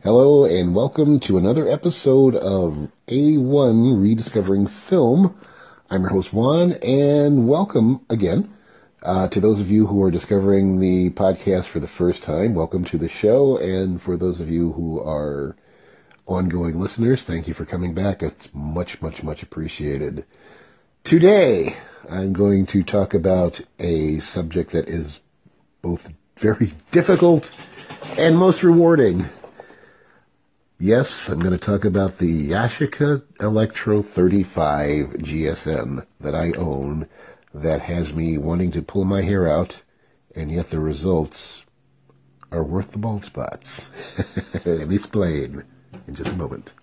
Hello and welcome to another episode of A1 Rediscovering Film. I'm your host Juan, and welcome again to those of you who are discovering the podcast for the first time. Welcome to the show, and for those of you who are ongoing listeners, thank you for coming back. It's much appreciated. Today, I'm going to talk about a subject that is both very difficult and most rewarding. Yes, I'm going to talk about the Yashica Electro 35 GSM that I own that has me wanting to pull my hair out, and yet the results are worth the bald spots. Let me explain in just a moment.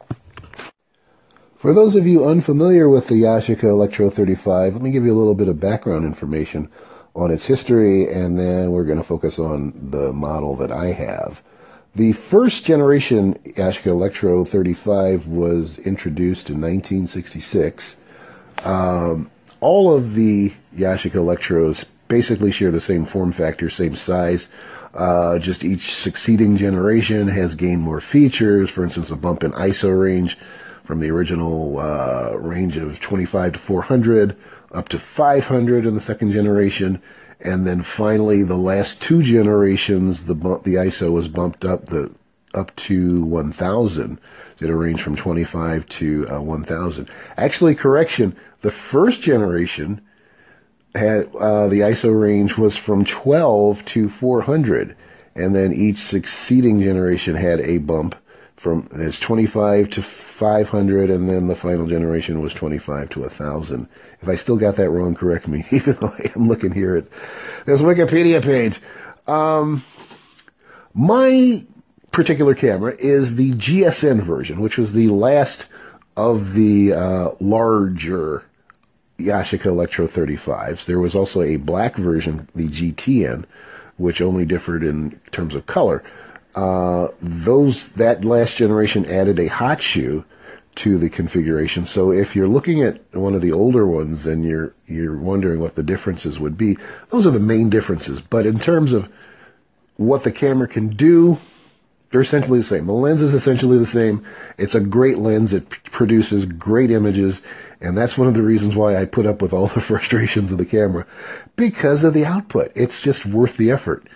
For those of you unfamiliar with the Yashica Electro 35, let me give you a little bit of background information on its history, and then we're going to focus on the model that I have. The first generation Yashica Electro 35 was introduced in 1966. All of the Yashica Electros basically share the same form factor, same size. Just each succeeding generation has gained more features. For instance, a bump in ISO range from the original range of 25 to 400 up to 500 in the second generation. And then finally, the last two generations, the ISO was bumped up to 1,000. It ranged from 25 to 1,000. Actually, correction, the first generation had the ISO range was from 12 to 400, and then each succeeding generation had a bump from 25 to 500, and then the final generation was 25 to 1,000. If I still got that wrong, correct me, even though I am looking here at this Wikipedia page. My particular camera is the GSN version, which was the last of the larger Yashica Electro 35s. There was also a black version, the GTN, which only differed in terms of color. That last generation added a hot shoe to the configuration. So if you're looking at one of the older ones and you're wondering what the differences would be, those are the main differences. But in terms of what the camera can do, they're essentially the same. The lens is essentially the same. It's a great lens. It produces great images. And that's one of the reasons why I put up with all the frustrations of the camera, because of the output. It's just worth the effort.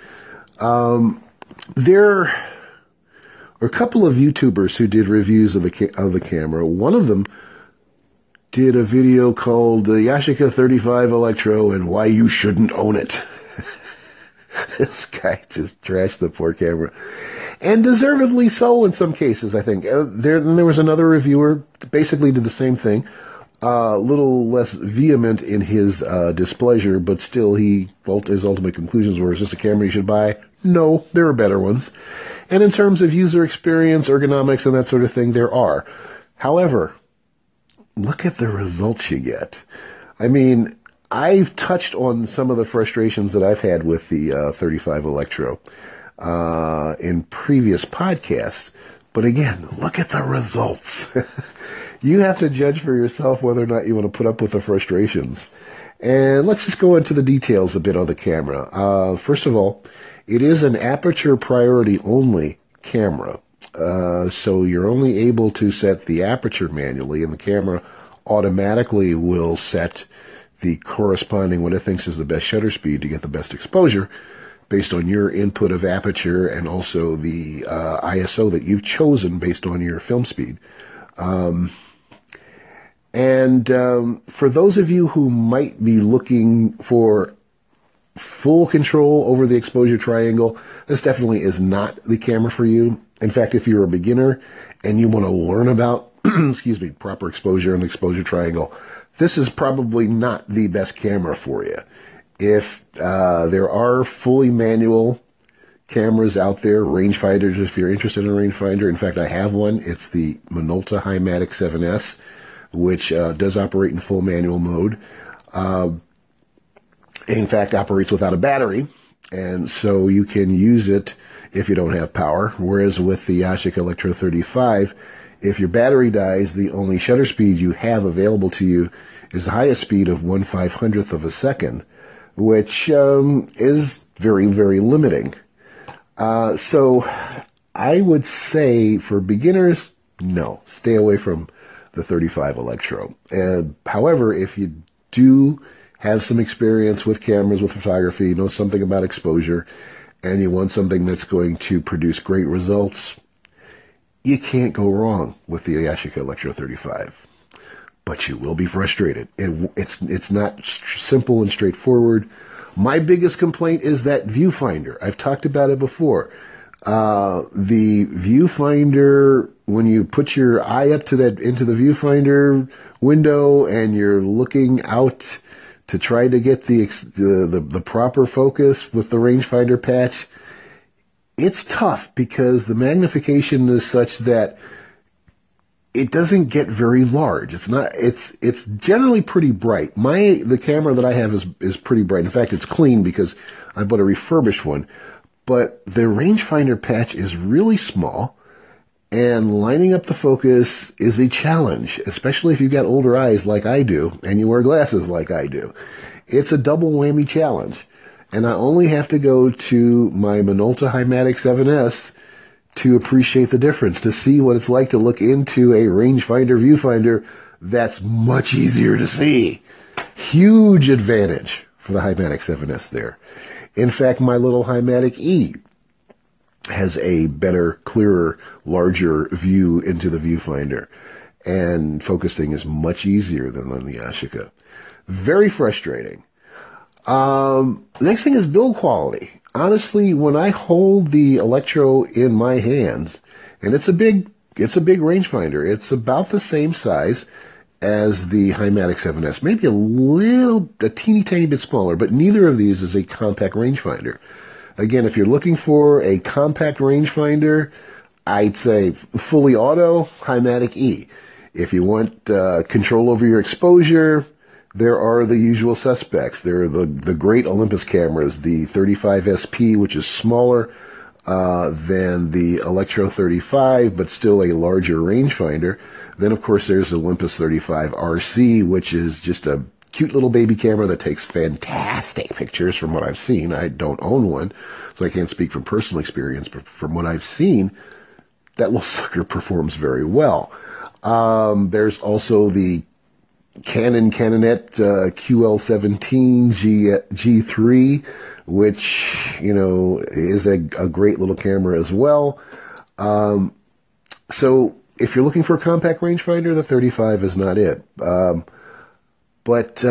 There are a couple of YouTubers who did reviews of the camera. One of them did a video called the Yashica 35 Electro and Why You Shouldn't Own It. This guy just trashed the poor camera. And deservedly so in some cases, I think. There was another reviewer basically did the same thing. A little less vehement in his displeasure, but still his ultimate conclusions were, is this a camera you should buy? No, there are better ones. And in terms of user experience, ergonomics, and that sort of thing, there are. However, look at the results you get. I mean, I've touched on some of the frustrations that I've had with the 35 Electro in previous podcasts. But again, look at the results. You have to judge for yourself whether or not you want to put up with the frustrations. And let's just go into the details a bit on the camera. First of all, it is an aperture priority only camera. So you're only able to set the aperture manually, and the camera automatically will set the corresponding what it thinks is the best shutter speed to get the best exposure based on your input of aperture and also the ISO that you've chosen based on your film speed. For those of you who might be looking for full control over the exposure triangle, this definitely is not the camera for you. In fact, if you're a beginner and you want to learn about, proper exposure and the exposure triangle, this is probably not the best camera for you. If there are fully manual cameras out there, rangefinders, if you're interested in a rangefinder. In fact, I have one. It's the Minolta Himatic 7S, which does operate in full manual mode. In fact, operates without a battery, and so you can use it if you don't have power. Whereas with the Yashica Electro 35, if your battery dies, the only shutter speed you have available to you is the highest speed of 1/500th of a second, which is very, very limiting. So I would say for beginners, no, stay away from the 35 Electro. However, if you do have some experience with cameras, with photography, know something about exposure, and you want something that's going to produce great results, you can't go wrong with the Yashica Electro 35. But you will be frustrated. It's not simple and straightforward. My biggest complaint is that viewfinder. I've talked about it before. The viewfinder, when you put your eye up to into the viewfinder window and you're looking out to try to get the proper focus with the rangefinder patch, it's tough because the magnification is such that it doesn't get very large. It's generally pretty bright. The camera that I have is pretty bright. In fact, it's clean because I bought a refurbished one. But the rangefinder patch is really small, and lining up the focus is a challenge, especially if you've got older eyes like I do, and you wear glasses like I do. It's a double whammy challenge. And I only have to go to my Minolta Hymatic 7S to appreciate the difference, to see what it's like to look into a rangefinder viewfinder that's much easier to see. Huge advantage for the Hymatic 7S there. In fact, my little Hymatic E has a better, clearer, larger view into the viewfinder, and focusing is much easier than on the Yashica. Very frustrating. Next thing is build quality. Honestly, when I hold the Electro in my hands, and it's a big rangefinder. It's about the same size as the Hymatic 7S, maybe a teeny tiny bit smaller, but neither of these is a compact rangefinder. Again, if you're looking for a compact rangefinder, I'd say fully auto, Hymatic E. If you want control over your exposure, there are the usual suspects. There are the great Olympus cameras, the 35 SP, which is smaller than the Electro 35, but still a larger rangefinder. Then, of course, there's the Olympus 35 RC, which is just a cute little baby camera that takes fantastic pictures from what I've seen. I don't own one, so I can't speak from personal experience, but from what I've seen, that little sucker performs very well. There's also the Canonet QL17 G3, which, is a great little camera as well. So if you're looking for a compact rangefinder, the 35 is not it. But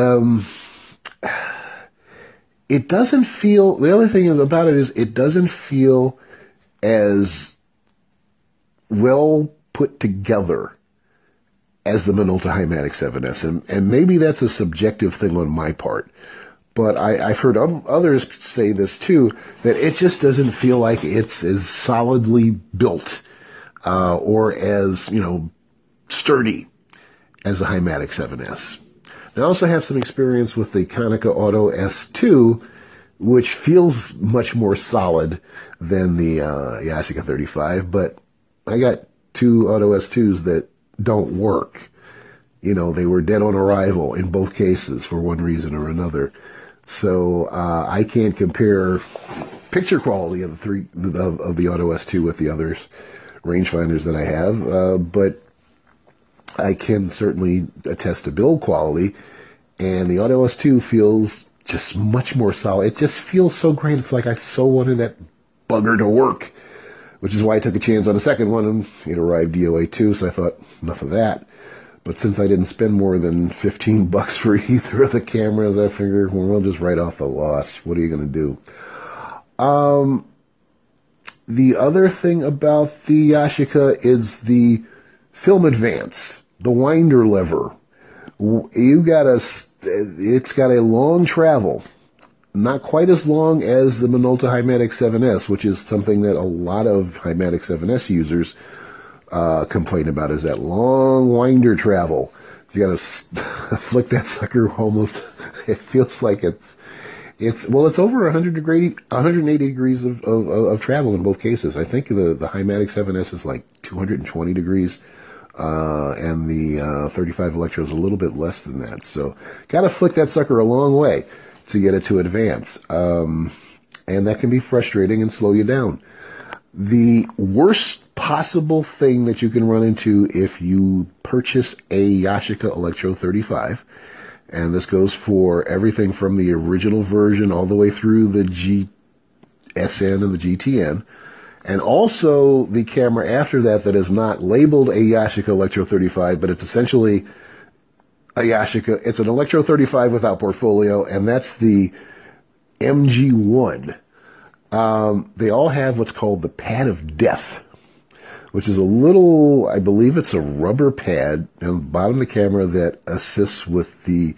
it doesn't feel, the other thing about it is it doesn't feel as well put together as the Minolta Hymatic 7S. And maybe that's a subjective thing on my part. But I've heard others say this too, that it just doesn't feel like it's as solidly built or as, sturdy as the Hymatic 7S. Now, I also have some experience with the Konica Auto S2, which feels much more solid than the Yashica 35, but I got two Auto S2s that don't work. They were dead on arrival in both cases for one reason or another. So I can't compare picture quality of the Auto S2 with the others rangefinders that I have, but I can certainly attest to build quality, and the Auto S2 feels just much more solid. It just feels so great. It's like I so wanted that bugger to work, which is why I took a chance on the second one, and it arrived DOA too, so I thought, enough of that. But since I didn't spend more than $15 for either of the cameras, I figured, well, we'll just write off the loss. What are you going to do? The other thing about the Yashica is the film advance, the winder lever. It's got a long travel, not quite as long as the Minolta Hymatic 7S, which is something that a lot of Hymatic 7S users complain about, is that long winder travel. You got to flick that sucker almost. It feels like it's over 180 degrees of travel in both cases. I think the Hymatic 7S is like 220 degrees, and the 35 Electro is a little bit less than that. So, got to flick that sucker a long way to get it to advance, and that can be frustrating and slow you down. The worst possible thing that you can run into if you purchase a Yashica Electro 35, and this goes for everything from the original version all the way through the GSN and the GTN, and also the camera after that is not labeled a Yashica Electro 35, but it's essentially a Yashica. It's an Electro 35 without portfolio, and that's the MG1. They all have what's called the pad of death, which is a little, I believe it's a rubber pad on the bottom of the camera that assists with the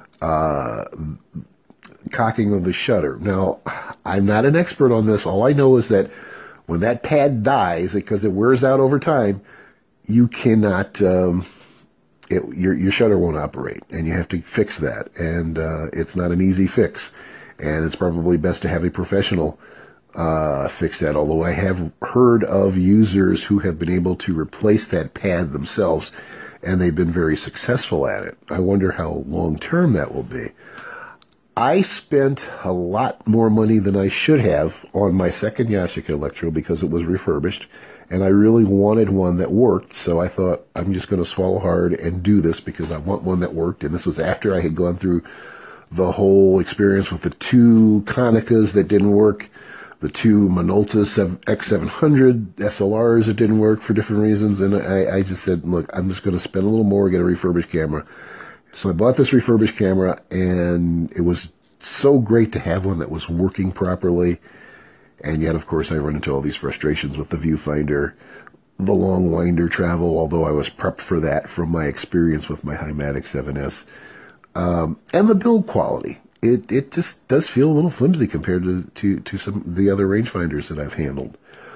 cocking of the shutter. Now, I'm not an expert on this. All I know is that when that pad dies, because it wears out over time, you cannot, your shutter won't operate, and you have to fix that. And it's not an easy fix, and it's probably best to have a professional fix that, although I have heard of users who have been able to replace that pad themselves, and they've been very successful at it. I wonder how long-term that will be. I spent a lot more money than I should have on my second Yashica Electro because it was refurbished, and I really wanted one that worked, so I thought, I'm just going to swallow hard and do this because I want one that worked, and this was after I had gone through the whole experience with the two Konicas that didn't work, the two Minolta X700 SLRs that didn't work for different reasons, and I just said, look, I'm just going to spend a little more, get a refurbished camera. So I bought this refurbished camera, and it was so great to have one that was working properly, and yet, of course, I run into all these frustrations with the viewfinder, the long winder travel, although I was prepped for that from my experience with my Himatic 7S, and the build quality. It just does feel a little flimsy compared to some of the other rangefinders that I've handled.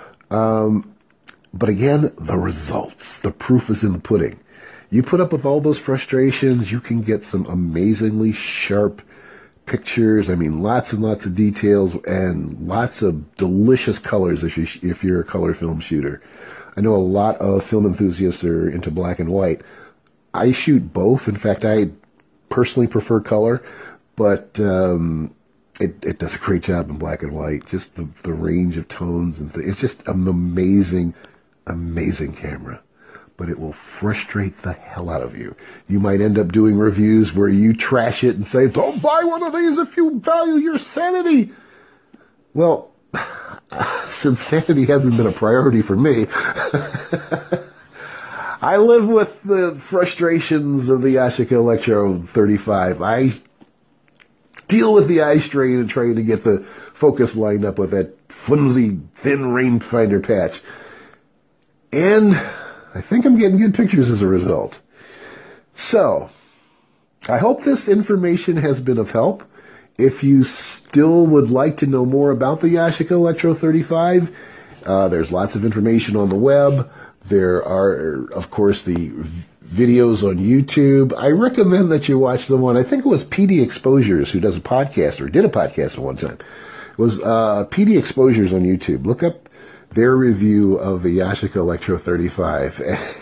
But again, the results, the proof is in the pudding. You put up with all those frustrations, you can get some amazingly sharp pictures. I mean, lots and lots of details and lots of delicious colors if you're a color film shooter. I know a lot of film enthusiasts are into black and white. I shoot both. In fact, I personally prefer color, but it does a great job in black and white. Just the range of tones and it's just an amazing, amazing camera. But it will frustrate the hell out of you. You might end up doing reviews where you trash it and say, don't buy one of these if you value your sanity. Well, since sanity hasn't been a priority for me, I live with the frustrations of the Yashica Electro 35. I deal with the eye strain and trying to get the focus lined up with that flimsy, thin rangefinder patch. And I think I'm getting good pictures as a result. So, I hope this information has been of help. If you still would like to know more about the Yashica Electro 35, there's lots of information on the web. There are, of course, the videos on YouTube. I recommend that you watch the one, I think it was PD Exposures, who does a podcast, or did a podcast at one time. It was PD Exposures on YouTube. Look up their review of the Yashica Electro 35.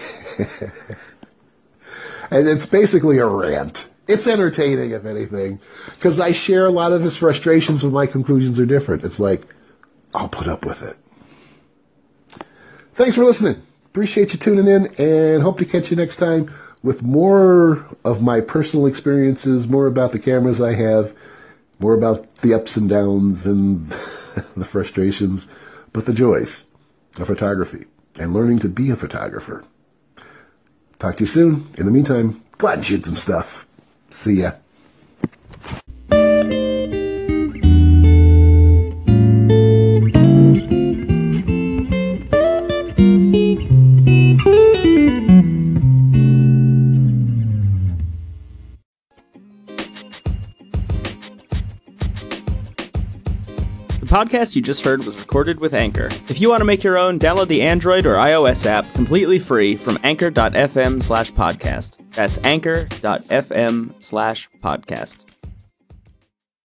And it's basically a rant. It's entertaining, if anything, because I share a lot of his frustrations, but my conclusions are different. It's like, I'll put up with it. Thanks for listening. Appreciate you tuning in, and hope to catch you next time with more of my personal experiences, more about the cameras I have, more about the ups and downs and the frustrations, but the joys of photography and learning to be a photographer. Talk to you soon. In the meantime, go out and shoot some stuff. See ya. The podcast you just heard was recorded with Anchor. If you want to make your own, download the Android or iOS app completely free from anchor.fm/podcast. That's anchor.fm/podcast.